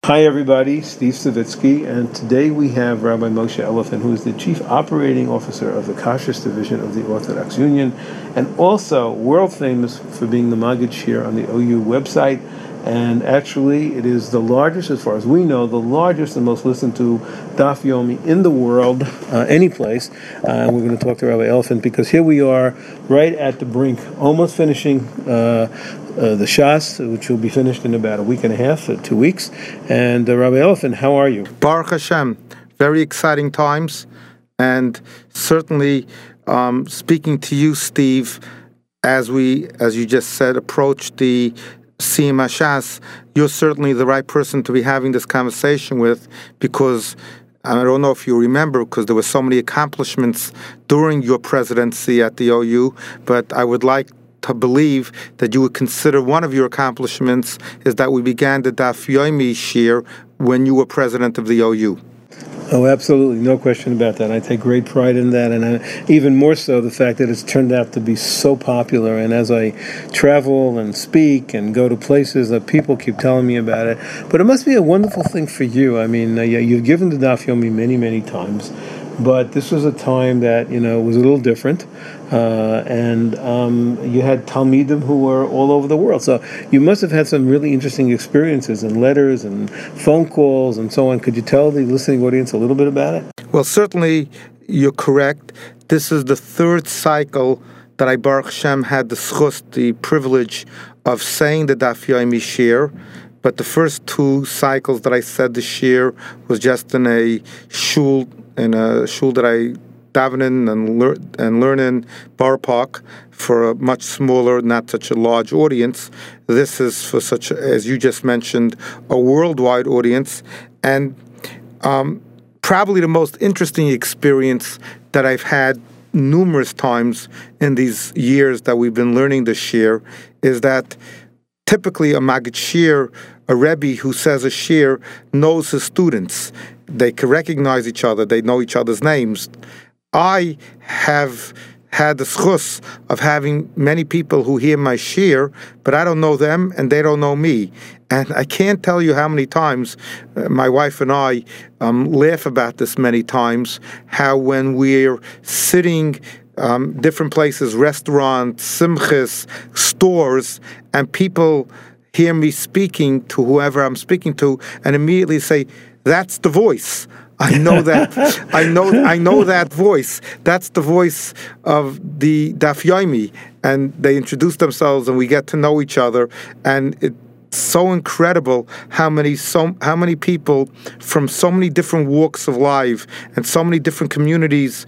Hi everybody, Steve Savitsky, and today we have Rabbi Moshe Elephant, who is the Chief Operating Officer of the Kashrus Division of the Orthodox Union, and also world famous for being the Maggid Shir on the OU website. And actually, it is the largest, as far as we know, the largest and most listened to Daf Yomi in the world, any place. We're going to talk to Rabbi Elephant because here we are, right at the brink, almost finishing the Shas, which will be finished in about a week and a half, 2 weeks. And Rabbi Elephant, how are you? Baruch Hashem, very exciting times, and certainly speaking to you, Steve, as you just said, approach the Siyum HaShas, you're certainly the right person to be having this conversation with, because I don't know if you remember, because there were so many accomplishments during your presidency at the OU, but I would like to believe that you would consider one of your accomplishments is that we began the Daf Yomi Shir when you were president of the OU. Oh, absolutely. No question about that. I take great pride in that, and even more so the fact that it's turned out to be so popular. And as I travel and speak and go to places, that people keep telling me about it. But it must be a wonderful thing for you. I mean, you've given the Daf Yomi many, many times, but this was a time that, was a little different. And you had Talmidim who were all over the world. So you must have had some really interesting experiences and letters and phone calls and so on. Could you tell the listening audience a little bit about it? Well, certainly you're correct. This is the third cycle that I, Baruch Hashem, had the schus, the privilege of saying the Daf Yomi Shir. But the first two cycles that I said the Shir was just in a shul that I davening and learning Bar Park for a much smaller, not such a large audience. This is for such, as you just mentioned, a worldwide audience, and probably the most interesting experience that I've had numerous times in these years that we've been learning the Shir is that typically a Maggid Shir, a Rebbe who says a Shir, knows his students. They can recognize each other. They know each other's names. I have had the schus of having many people who hear my shir, but I don't know them and they don't know me. And I can't tell you how many times my wife and I laugh about this many times, how when we're sitting different places, restaurants, simchas, stores, and people hear me speaking to whoever I'm speaking to and immediately say, "That's the voice. I know that. I know that voice. That's the voice of the Daf Yomi." And they introduce themselves, and we get to know each other. And it's so incredible how many people from so many different walks of life and so many different communities.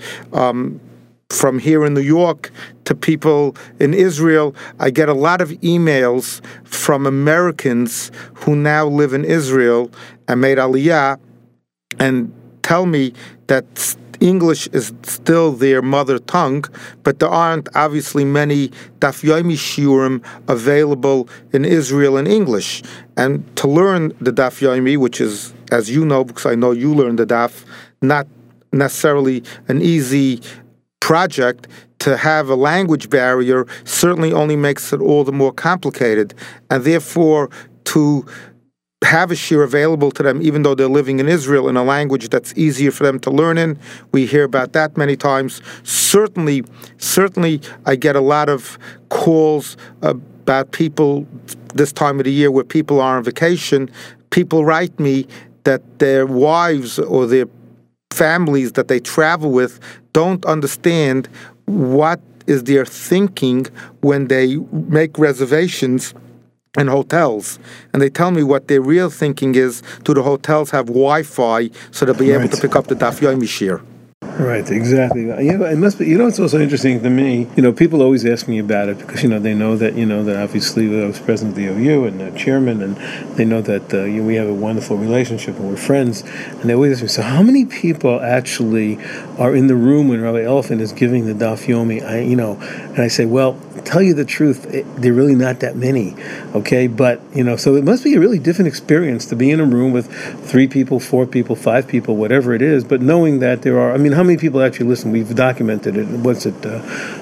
From here in New York to people in Israel, I get a lot of emails from Americans who now live in Israel and made Aliyah, and tell me that English is still their mother tongue, but there aren't obviously many Daf Yomi Shiurim available in Israel in English. And to learn the Daf Yomi, which is, as you know, because I know you learned the Daf, not necessarily an easy project, to have a language barrier certainly only makes it all the more complicated. And therefore, to have a shir available to them, even though they're living in Israel, in a language that's easier for them to learn in. We hear about that many times. Certainly, I get a lot of calls about people this time of the year where people are on vacation. People write me that their wives or their families that they travel with don't understand what is their thinking when they make reservations in hotels. And they tell me what their real thinking is: do the hotels have Wi-Fi so they'll be able to pick up the Daf Yomi Shir? Right, exactly. It must be. It's also interesting to me. People always ask me about it because they know that that obviously I was president of the OU and chairman, and they know that we have a wonderful relationship and we're friends. And they always ask me, so how many people actually are in the room when Rabbi Elephant is giving the Daf Yomi? And I say, well, tell you the truth, they're really not that many. Okay, but so it must be a really different experience to be in a room with 3 people, 4 people, 5 people, whatever it is. But knowing that there are, how many people actually listen? We've documented it. What's it?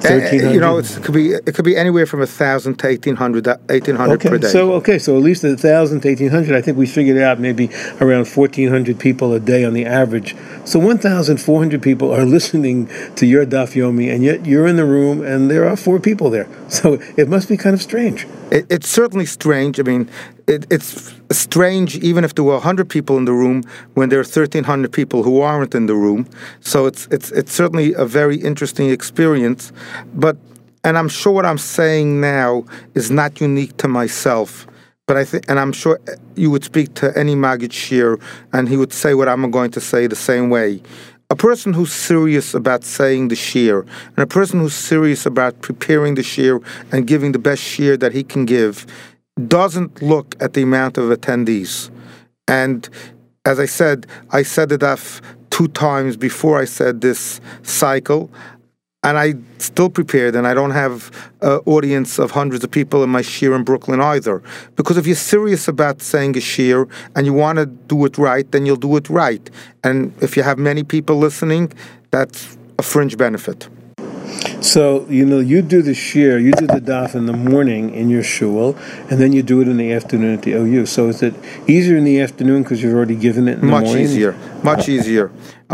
1,300? It could be anywhere from 1,000 to 1,800 per day. So at least 1,000 to 1,800. I think we figured out maybe around 1,400 people a day on the average. So 1,400 people are listening to your Daf Yomi, and yet you're in the room, and there are 4 people there. So it must be kind of strange. It's certainly strange. I mean, it's strange even if there were 100 people in the room when there are 1,300 people who aren't in the room. So it's certainly a very interesting experience. And I'm sure what I'm saying now is not unique to myself. But I'm sure you would speak to any Maggid Shir, and he would say what I'm going to say the same way. A person who's serious about saying the shir, and a person who's serious about preparing the shir and giving the best shir that he can give, doesn't look at the amount of attendees. And as I said the daf 2 times before I said this cycle, and I still prepared, and I don't have an audience of hundreds of people in my shir in Brooklyn either. Because if you're serious about saying a shir and you want to do it right, then you'll do it right. And if you have many people listening, that's a fringe benefit. So, you do the shir, you do the daf in the morning in your shul, and then you do it in the afternoon at the OU. So is it easier in the afternoon because you've already given it in the morning? Much easier.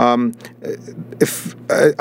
If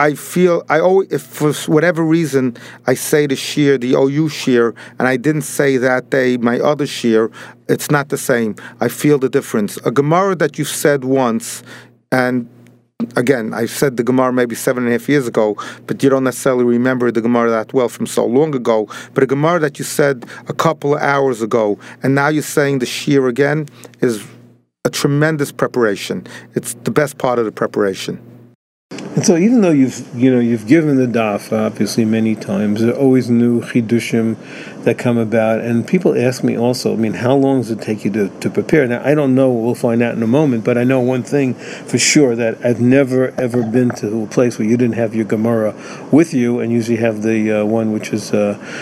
for whatever reason I say the shir, the OU shir, and I didn't say that day my other shir, it's not the same. I feel the difference. A Gemara that you said once, and again, I said the Gemara maybe 7.5 years ago, but you don't necessarily remember the Gemara that well from so long ago. But a Gemara that you said a couple of hours ago, and now you're saying the shir again, is a tremendous preparation. It's the best part of the preparation. And so, even though you've given the daf obviously many times, there are always new chidushim that come about. And people ask me also, how long does it take you to prepare? Now, I don't know. We'll find out in a moment. But I know one thing for sure, that I've never ever been to a place where you didn't have your Gemara with you, and usually have the one which is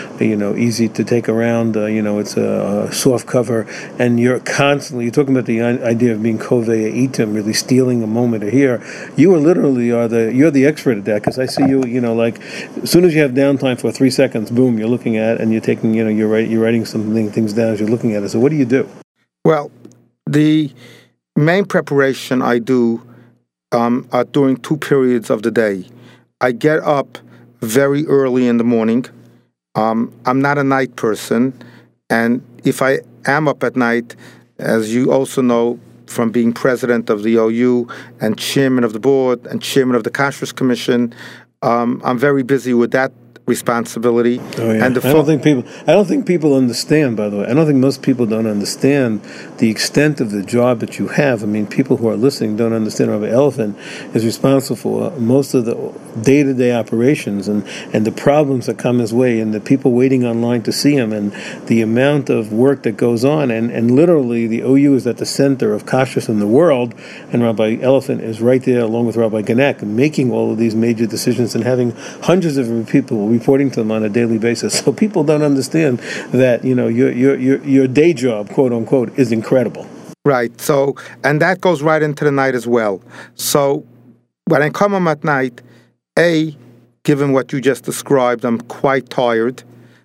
easy to take around. It's a soft cover, and you're talking about the idea of being kovei itim, really stealing a moment here. You are literally you're the expert at that, because I see you, like as soon as you have downtime for 3 seconds, boom, you're looking at it, and you're taking, you're writing things down as you're looking at it. So what do you do? Well, the main preparation I do are during 2 periods of the day. I get up very early in the morning. I'm not a night person, and if I am up at night, as you also know, from being president of the OU and chairman of the board and chairman of the Kashrus Commission, I'm very busy with that responsibility. Oh, yeah. And I don't think people understand, by the way. I don't think most people don't understand the extent of the job that you have. People who are listening don't understand. Rabbi Elephant is responsible for most of the day-to-day operations and the problems that come his way, and the people waiting online to see him, and the amount of work that goes on. And literally, the OU is at the center of kashrus in the world, and Rabbi Elephant is right there along with Rabbi Ganek, making all of these major decisions and having hundreds of people reporting to them on a daily basis. So people don't understand that your day job, quote unquote, is incredible. Right. So, and that goes right into the night as well. So when I come home at night, A, given what you just described, I'm quite tired.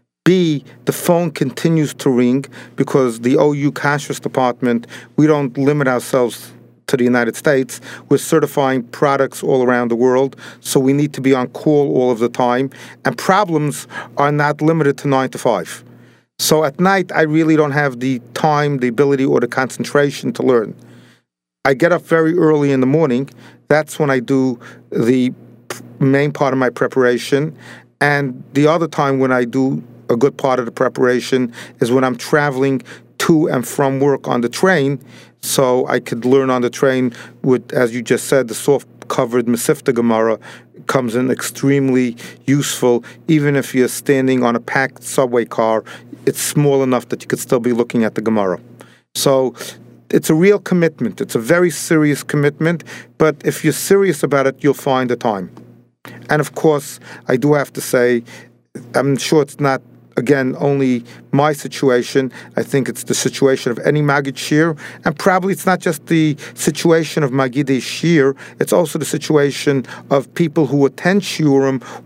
B, the phone continues to ring because the OU Kashrus department, we don't limit ourselves to the United States. We're certifying products all around the world, so we need to be on call all of the time. And problems are not limited to 9 to 5. So at night, I really don't have the time, the ability, or the concentration to learn. I get up very early in the morning. That's when I do the main part of my preparation. And the other time when I do a good part of the preparation is when I'm traveling to and from work on the train, so I could learn on the train with, as you just said, the soft-covered Mesivta Gemara comes in extremely useful. Even if you're standing on a packed subway car, it's small enough that you could still be looking at the Gemara. So it's a real commitment. It's a very serious commitment, but if you're serious about it, you'll find the time. And of course, I do have to say, I'm sure it's not, again, only my situation. I think it's the situation of any Maggid Shir, and probably it's not just the situation of Maggidei Shir, it's also the situation of people who attend Shiurim or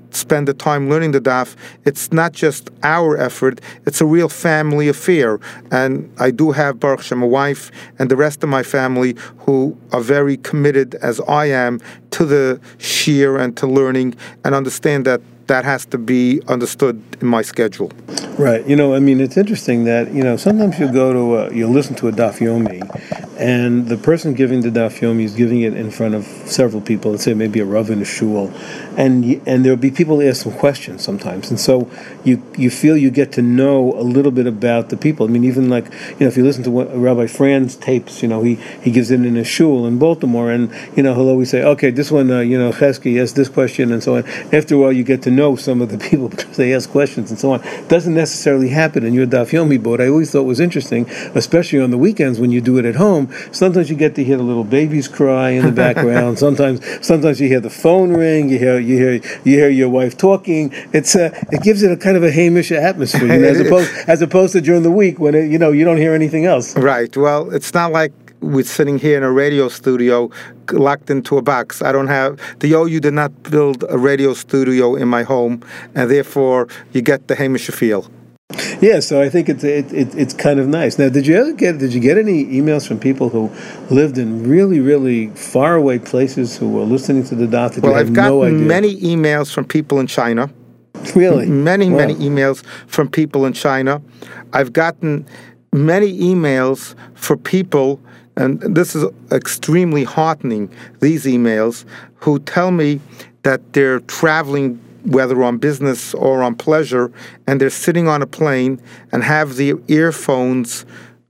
spend the time learning the daf, it's not just our effort, it's a real family affair. And I do have, Baruch Hashem, a wife and the rest of my family who are very committed, as I am, to the shir and to learning, and understand that that has to be understood in my schedule. Right. It's interesting that, sometimes you'll listen to a daf yomi, and the person giving the daf yomi is giving it in front of several people, let's say maybe a rav in a shul, and there'll be people who ask some questions sometimes, and so you feel you get to know a little bit about the people. Even if you listen to Rabbi Fran's tapes, he gives it in a shul in Baltimore, and, he'll always say, okay, this one, Chesky asked this question, and so on. After a while, you get to know some of the people because they ask questions and so on. Doesn't necessarily happen in your daf yomi, but what I always thought was interesting, especially on the weekends when you do it at home, sometimes you get to hear the little babies cry in the background. Sometimes you hear the phone ring. You hear your wife talking. It gives it a kind of a Hamish atmosphere, as opposed to during the week when you don't hear anything else. Right. Well, it's not like we're sitting here in a radio studio locked into a box. The OU did not build a radio studio in my home, and therefore you get the Hamish feel. Yeah, so I think it's kind of nice. Now, did you get any emails from people who lived in really, really far away places who were listening to the daf that you had no idea? I've gotten many emails from people in China. Really? Many emails from people in China. I've gotten many emails for people, and this is extremely heartening, these emails, who tell me that they're traveling, whether on business or on pleasure, and they're sitting on a plane and have the earphones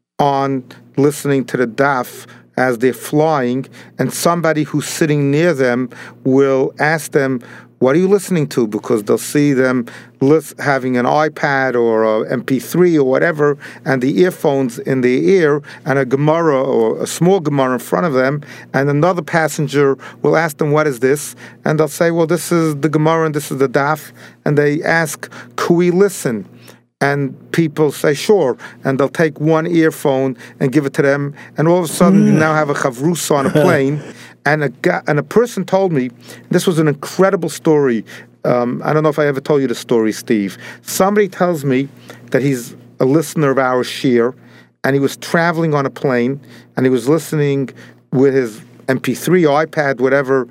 on listening to the daf as they're flying, and somebody who's sitting near them will ask them, what are you listening to? Because they'll see them having an iPad or an MP3 or whatever, and the earphones in their ear, and a Gemara or a small Gemara in front of them, and another passenger will ask them, what is this? And they'll say, well, this is the Gemara and this is the daf. And they ask, could we listen? And people say, sure. And they'll take one earphone and give it to them. And all of a sudden, you now have a chavrusa on a plane. And a person told me, this was an incredible story. I don't know if I ever told you the story, Steve. Somebody tells me that he's a listener of our shir, and he was traveling on a plane, and he was listening with his MP3, iPad, whatever,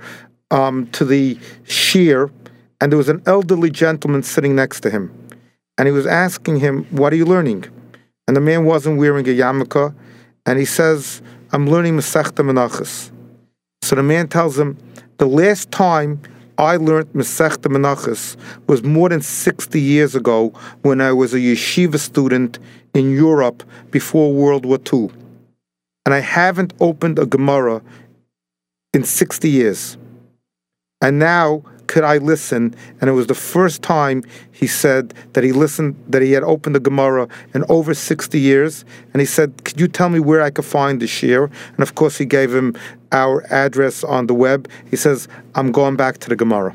to the shir, and there was an elderly gentleman sitting next to him. And he was asking him, what are you learning? And the man wasn't wearing a yarmulke, and he says, I'm learning Masechta Menachos. So the man tells him, the last time I learned Masechta Menachos was more than 60 years ago when I was a yeshiva student in Europe before World War II. And I haven't opened a Gemara in 60 years. And now could I listen? And it was the first time he said that he listened, that he had opened the Gemara in over 60 years. And he said, could you tell me where I could find the shir? And of course he gave him our address on the web. He says, I'm going back to the Gemara.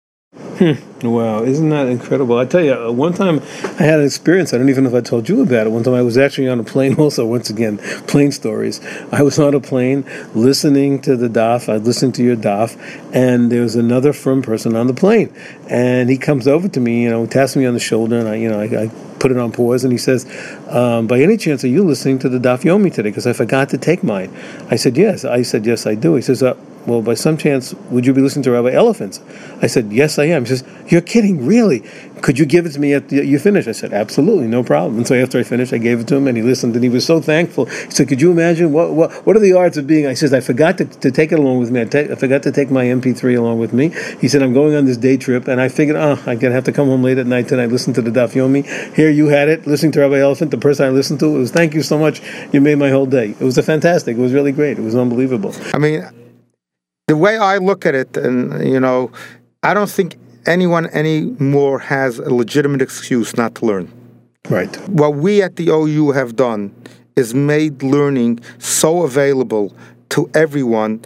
Wow, isn't that incredible? I tell you, one time I had an experience, I don't even know if I told you about it. One time I was actually on a plane also, once again, plane stories. I was on a plane listening to the daf, I was listening to your daf, and there was another firm person on the plane. And he comes over to me, taps me on the shoulder, and I put it on pause, and he says, by any chance, are you listening to the daf yomi today? Because I forgot to take mine. I said, yes. I said, yes, I do. He says, well, by some chance, would you be listening to Rabbi Elephants? I said, yes, I am. He says, you're kidding, really? Could you give it to me after you finish? I said, absolutely, no problem. And so after I finished, I gave it to him, and he listened, and he was so thankful. He said, could you imagine, what are the odds of being, I said, I forgot to take it along with me. I forgot to take my MP3 along with me. He said, I'm going on this day trip, and I figured, I'm going to have to come home late at night tonight, listen to the daf yomi. Here you had it, listening to Rabbi Elephant, the person I listened to. It was, thank you so much. You made my whole day. It was fantastic. It was really great. It was unbelievable. I mean, the way I look at it, and, I don't think anyone anymore has a legitimate excuse not to learn. Right. What we at the OU have done is made learning so available to everyone.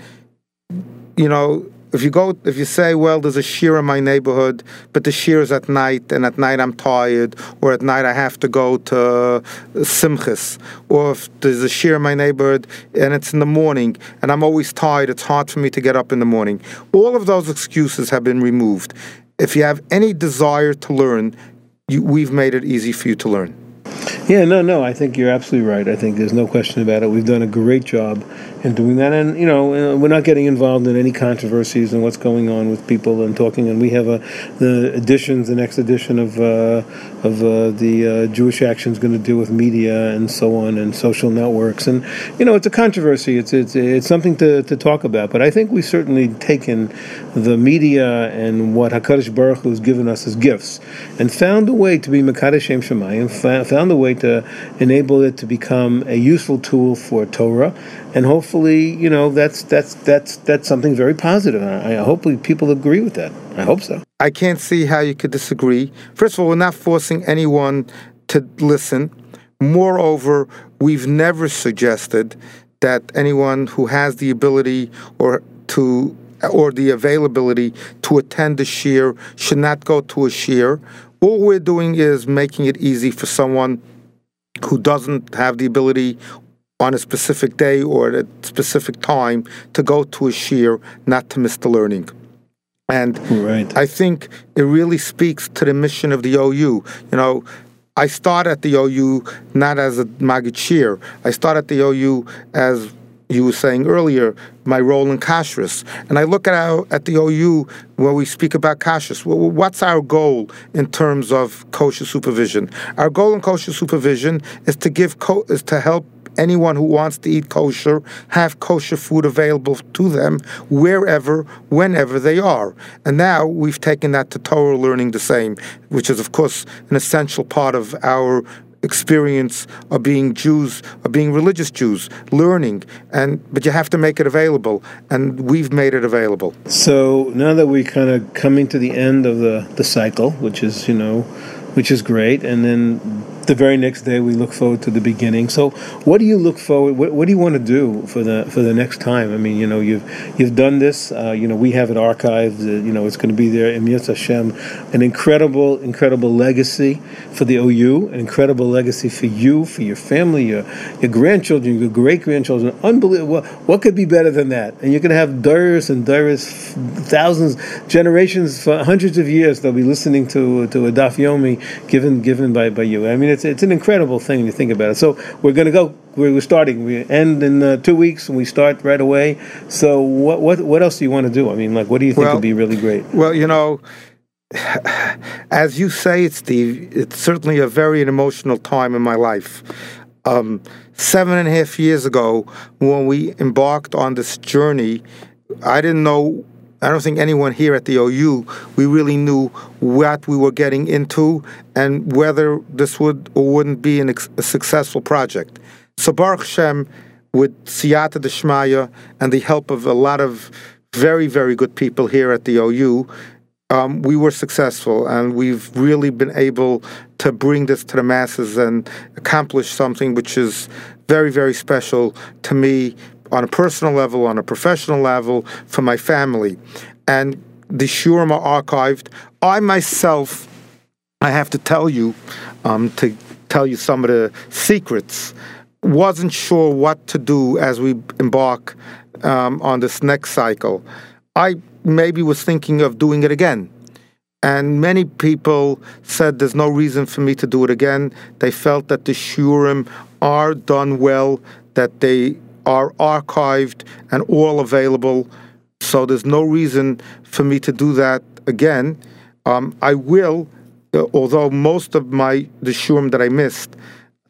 If you say, well, there's a shir in my neighborhood, but the shir is at night, and at night I'm tired, or at night I have to go to Simchas, or if there's a shir in my neighborhood and it's in the morning, and I'm always tired, it's hard for me to get up in the morning. All of those excuses have been removed. if you have any desire to learn, we've made it easy for you to learn. Yeah, no, I think you're absolutely right. I think there's no question about it. We've done a great job in doing that, and we're not getting involved in any controversies and what's going on with people and talking. And we have the next edition of the Jewish Action is going to deal with media and so on and social networks, and it's a controversy. It's something to talk about. But I think we've certainly taken the media and what Hakadosh Baruch Hu has given us as gifts and found a way to be Mekadosh Shem Shemayim, found a way to enable it to become a useful tool for Torah, and hopefully, that's something very positive. I hopefully people agree with that. I hope so. I can't see how you could disagree. First of all, we're not forcing anyone to listen. Moreover, we've never suggested that anyone who has the ability or the availability to attend a shiur should not go to a shiur. All we're doing is making it easy for someone who doesn't have the ability on a specific day or at a specific time to go to a shiur, not to miss the learning. And right. I think it really speaks to the mission of the OU. I start at the OU not as a Maggid shiur. I start at the OU as you were saying earlier, my role in kashrus. And I look at the OU when we speak about kashrus. What's our goal in terms of kosher supervision? Our goal in kosher supervision is to help anyone who wants to eat kosher have kosher food available to them wherever, whenever they are. And now we've taken that to Torah learning the same, which is, of course, an essential part of our experience of being Jews, of being religious Jews, learning, but you have to make it available, and we've made it available. So now that we're kind of coming to the end of the cycle, which is great, and then the very next day we look forward to the beginning. So what do you look forward? What do you want to do for the next time? I mean, you've done this. We have it archived. It's going to be there. Emiyat Hashem, an incredible legacy for the OU, an incredible legacy for you, for your family, your grandchildren, your great grandchildren. Unbelievable. What could be better than that? And you're going to have daughters and daughters, thousands, generations, for hundreds of years. They'll be listening to a Daf Yomi given by you. I mean, it's an incredible thing when you think about it. So we're going to go. We're starting. We end in 2 weeks, and we start right away. So what else do you want to do? I mean, what do you think would be really great? Well, as you say, Steve, it's certainly a very emotional time in my life. 7.5 years ago, when we embarked on this journey, I don't think anyone here at the OU, we really knew what we were getting into and whether this would or wouldn't be a successful project. So Baruch Hashem, with Siyata D'Shmaya and the help of a lot of very, very good people here at the OU, we were successful, and we've really been able to bring this to the masses and accomplish something which is very, very special to me, on a personal level, on a professional level, for my family. And the shiurim are archived. I myself, I have to tell you some of the secrets, wasn't sure what to do as we embark on this next cycle. I maybe was thinking of doing it again. And many people said there's no reason for me to do it again. They felt that the shiurim are done well, that they are archived and all available, so there's no reason for me to do that again. I will, although most of the shiurim that I missed,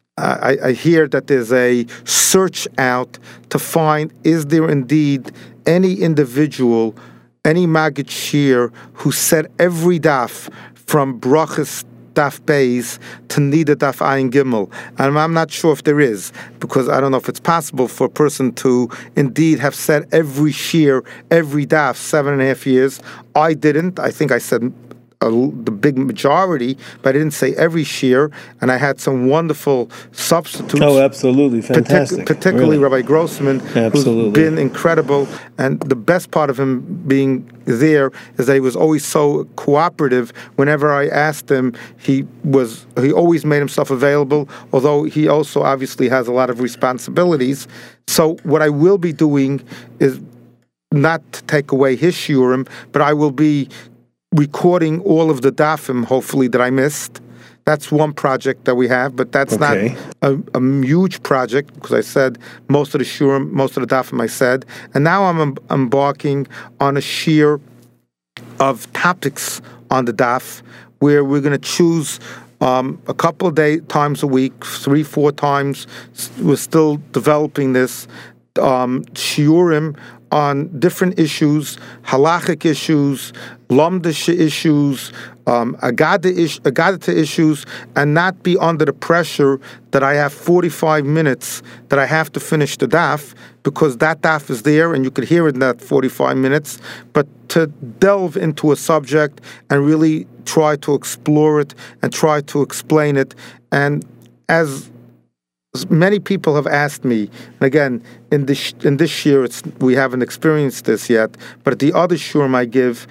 I hear that there's a search out to find, is there indeed any individual, any Maggid shiur who said every daf from Brachas Daf Beis to Nida Daf Ayin Gimel. And I'm not sure if there is, because I don't know if it's possible for a person to indeed have said every shiur, every daf, 7.5 years. I didn't. I think I said the big majority, but I didn't say every shiur, and I had some wonderful substitutes. Oh, absolutely. Fantastic. Particularly really. Rabbi Grossman, who's been incredible. And the best part of him being there is that he was always so cooperative. Whenever I asked him, he always made himself available, although he also obviously has a lot of responsibilities. So what I will be doing is not to take away his shiurim, but I will be recording all of the dafim, hopefully, that I missed. That's one project that we have, but that's not a huge project, because I said most of the shurim, most of the dafim I said. And now I'm embarking on a shir of topics on the daf, where we're going to choose a couple of times a week, 3-4 times. We're still developing this, shiurim on different issues, halachic issues, lomdish issues, Agadita issues, and not be under the pressure that I have 45 minutes that I have to finish the daf, because that daf is there and you could hear it in that 45 minutes, but to delve into a subject and really try to explore it and try to explain it. And as many people have asked me, and again, in this year, we haven't experienced this yet, but at the other shurim I give,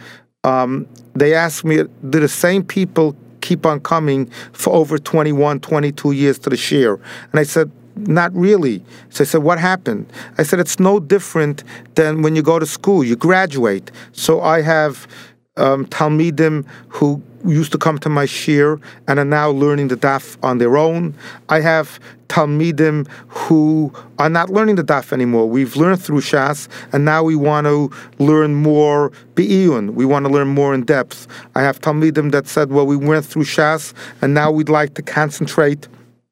they ask me, do the same people keep on coming for over 21, 22 years to the shir? And I said, not really. So I said, what happened? I said, it's no different than when you go to school, you graduate. So I have Talmidim who used to come to my shir and are now learning the daf on their own. I have Talmidim who are not learning the daf anymore. We've learned through Shas, and now we want to learn more be'iyun. We want to learn more in depth. I have Talmidim that said, well, we went through Shas, and now we'd like to concentrate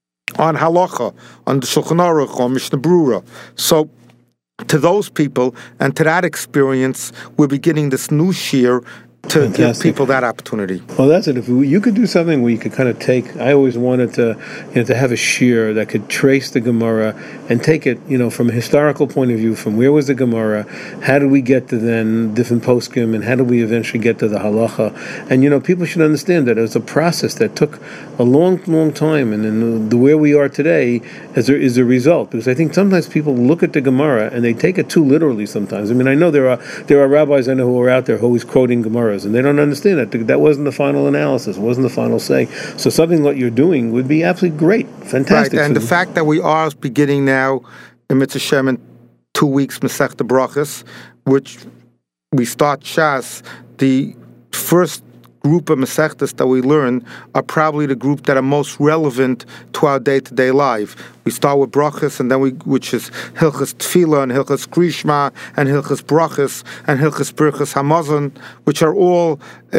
on halacha, on the Shulchan Aruch, on Mishnah Brura. So to those people and to that experience, we're beginning this new shir to give people that opportunity. Well, that's it. If you could do something where you could kind of take, I always wanted to have a shir that could trace the Gemara and take it, from a historical point of view, from where was the Gemara, how did we get to then different poskim, and how did we eventually get to the halacha? And, people should understand that it was a process that took a long, long time, and then where we are today is a result. Because I think sometimes people look at the Gemara and they take it too literally sometimes. I mean, I know there are rabbis I know who are out there who are always quoting Gemara, and they don't understand that wasn't the final analysis, wasn't the final say. So something that you're doing would be absolutely great, fantastic. Right, and the fact that we are beginning now in Mitzvah Shem in 2 weeks, Masechta Brachos, which we start Shas, the first group of Masechtas that we learn are probably the group that are most relevant to our day-to-day life. We start with Brachos, and then which is Hilchas Tefillah, and Hilchas Krishma, and Hilchas Brachos, and Hilchas Birchas Hamazon, which are all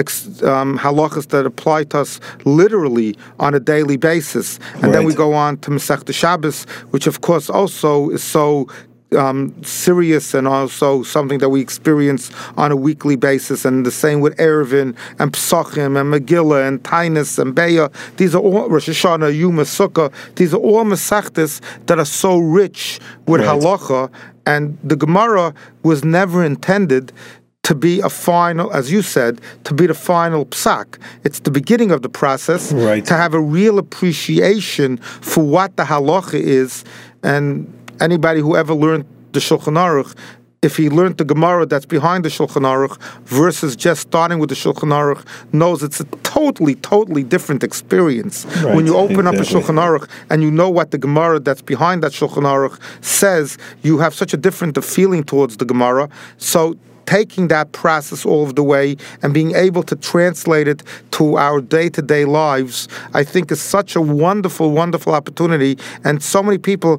halachas that apply to us literally on a daily basis. And then we go on to Masechta Shabbos, which of course also is so serious, and also something that we experience on a weekly basis, and the same with Eruvin and Pesachim and Megillah and Tainus and Beya. These are all Rosh Hashanah, Yom Sukkah. These are all Masechtas that are so rich with halacha, and the Gemara was never intended to be a final, as you said, to be the final psak. It's the beginning of the process, to have a real appreciation for what the halacha is. And anybody who ever learned the Shulchan Aruch, if he learned the Gemara that's behind the Shulchan Aruch versus just starting with the Shulchan Aruch, knows it's a totally, totally different experience. When you open up a Shulchan Aruch and you know what the Gemara that's behind that Shulchan Aruch says, you have such a different feeling towards the Gemara. So taking that process all of the way and being able to translate it to our day-to-day lives, I think is such a wonderful, wonderful opportunity. And so many people,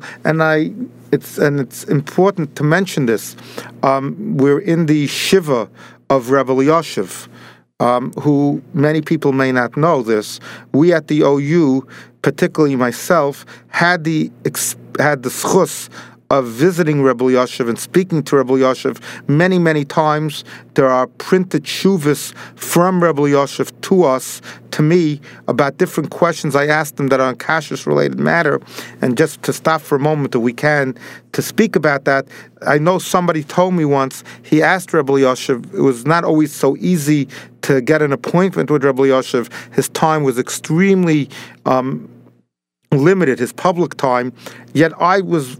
it's important to mention this. We're in the Shiva of Rebbe Elyashiv, who many people may not know this. We at the OU, particularly myself, had the schus of visiting Rebbe Elyashiv and speaking to Rebbe Elyashiv many, many times. There are printed shuvas from Rebbe Elyashiv to us, to me, about different questions I asked him that are on kashrus-related matter. And just to stop for a moment, if we can, to speak about that, I know somebody told me once, he asked Rebbe Elyashiv, it was not always so easy to get an appointment with Rebbe Elyashiv. His time was extremely limited, his public time, yet I was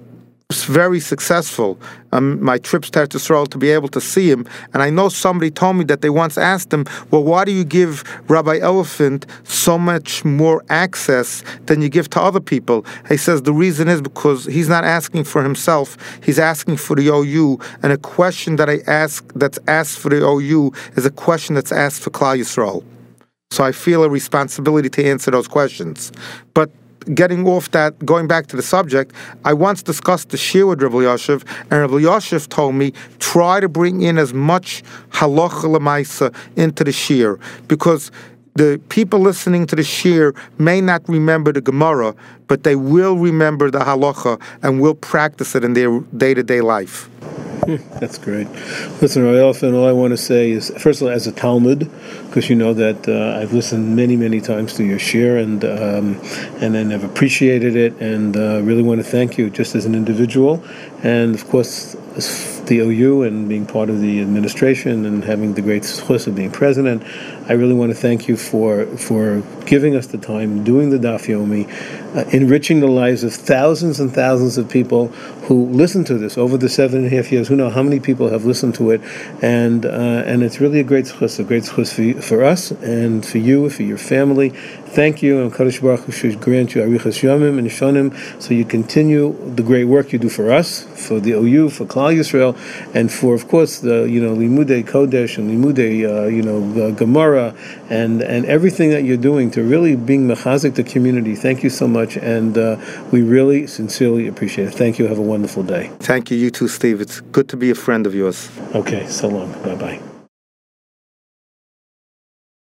very successful. My trips to Eretz Yisrael to be able to see him, and I know somebody told me that they once asked him, well, why do you give Rabbi Elephant so much more access than you give to other people? He says the reason is because he's not asking for himself, he's asking for the OU, and a question that I ask that's asked for the OU is a question that's asked for Klal Yisrael. So I feel a responsibility to answer those questions. But getting off that, going back to the subject, I once discussed the shir with Rabbi Yoshev, and Rabbi Yoshev told me, try to bring in as much halacha l'maisa into the shir, because the people listening to the shir may not remember the Gemara, but they will remember the halacha and will practice it in their day-to-day life. That's great. Listen, Rabbi Elephant, all I want to say is, first of all, as a Talmud, because you know that I've listened many, many times to your shir, and then I've appreciated it, and really want to thank you just as an individual, and of course, as the OU and being part of the administration and having the great zchus of being president. I really want to thank you for giving us the time, doing the Daf Yomi, enriching the lives of thousands and thousands of people who listen to this over the 7.5 years. Who know how many people have listened to it, and it's really a great zchus for us and for you, for your family. Thank you, and Kadosh Baruch Hu should grant you arichas yamim and shonim, so you continue the great work you do for us, for the OU, for Klal Yisrael, and for, of course, the Limudei Kodesh and Limudei Gemara and everything that you're doing to really being mechazik the community. Thank you so much, and we really sincerely appreciate it. Thank you. Have a wonderful day. Thank you. You too, Steve. It's good to be a friend of yours. Okay. So long. Bye bye.